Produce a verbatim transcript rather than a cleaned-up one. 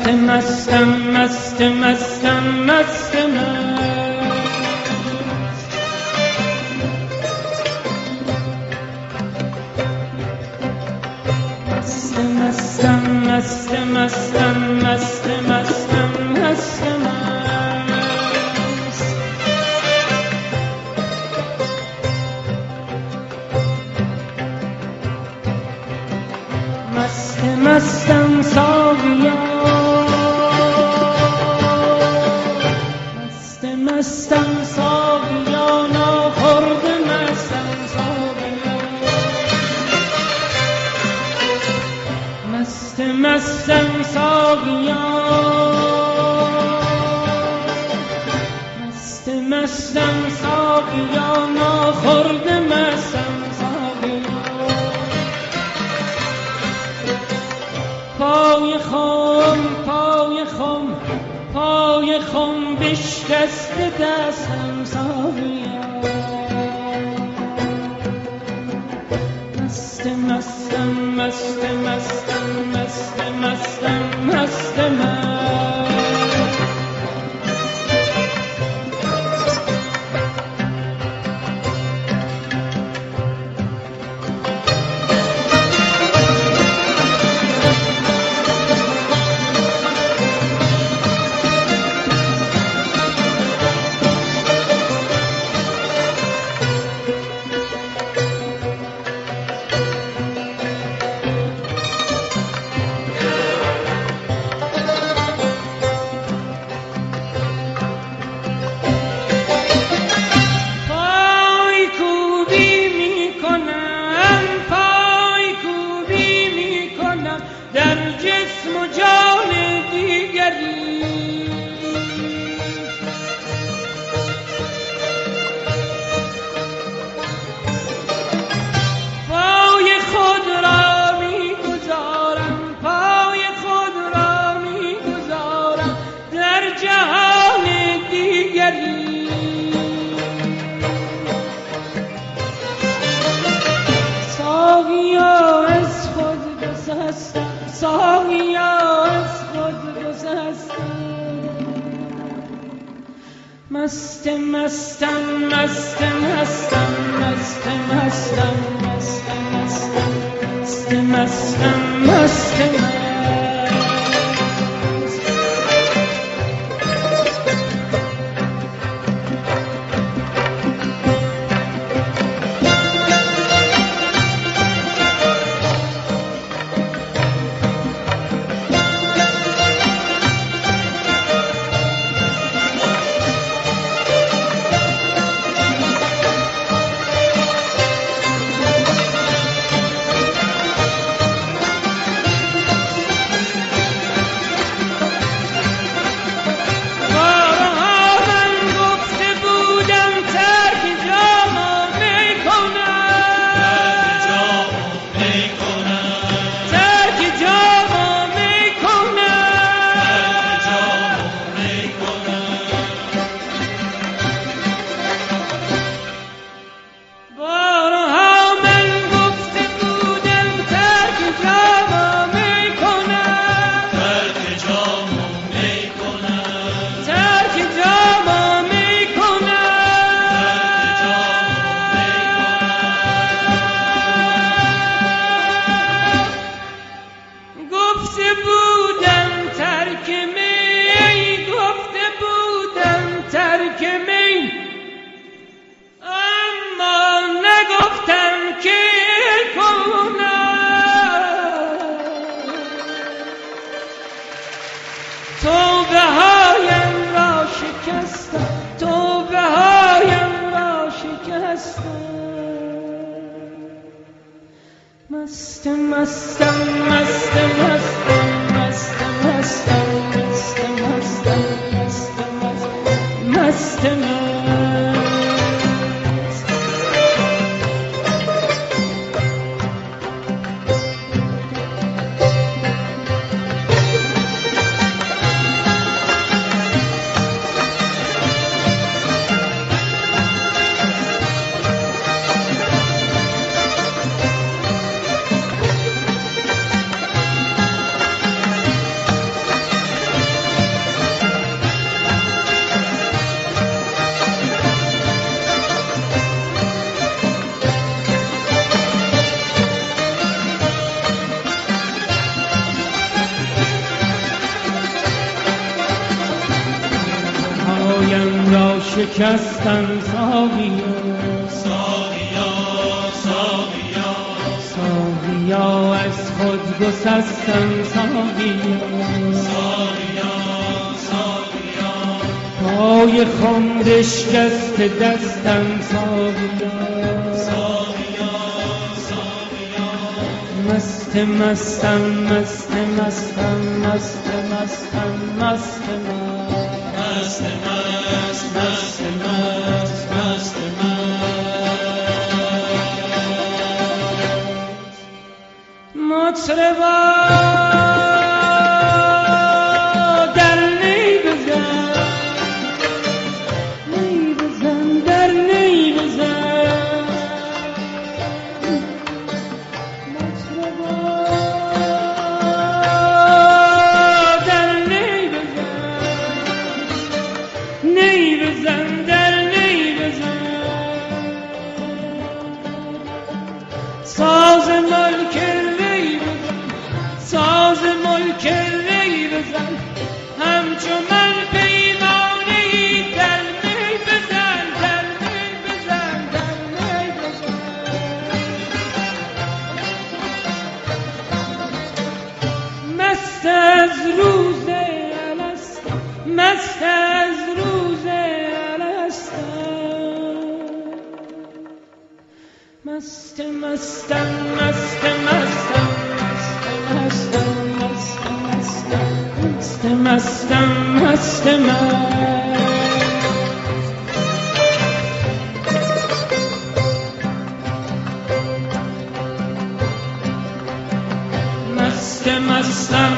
مست مستم مست مستم مست مست مست مستم مست مستم مست مست مستم ساقیا مست مستم ساقیا ناخورده مستم ساقیا مست مستم ساقیا مست مستم ساقیا ناخورده مستم پای خم پای خم پای خم بشکسته دستم ساقیا مست مستم مست مستم مست مستم مست مست ساقیا از خود گذشتم مست مستم مست مستم مست مستم مست مستم مست مستم مست مستم مست مستم مست مستم مست مستم مست مستم مست مستم مست مست شکستن ساقیا ساقیا ساقیا ساقیا از خود گسستن ساقیا ساقیا ساقیا پای خم بشکست دستم ساقیا ساقیا ساقیا مست مستم مست مستم مست مستم مست مست مست مست مست مست مطربا در نی بزن نی بزن در نی بزن مطربا در نی بزن نی بزن در نی بزن ساز ملک ساز ملک ری بزن همچو من پیمانه ای در می بزن در می بزن در می بزن مست از روز الست مست از روز الست مست مستم مست مستم مستم مستم مستم مست مستم